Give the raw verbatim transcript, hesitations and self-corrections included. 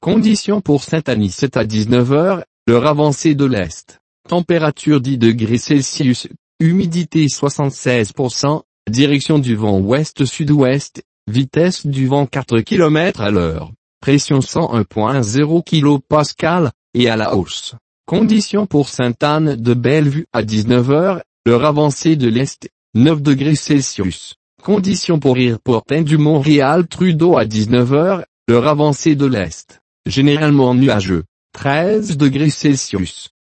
Conditions pour Saint-Anis sept à dix-neuf heures, l'heure avancée de l'Est. Température dix degrés Celsius, humidité soixante-seize pour cent, direction du vent ouest-sud-ouest, vitesse du vent quatre kilomètres à l'heure, pression cent un virgule zéro kilopascal, et à la hausse. Conditions pour Sainte-Anne-de-Bellevue à dix-neuf heures, l'heure avancée de l'Est, neuf degrés Celsius. Conditions pour Airport du Montréal-Trudeau à dix-neuf heures, l'heure avancée de l'Est, généralement nuageux, treize degrés Celsius.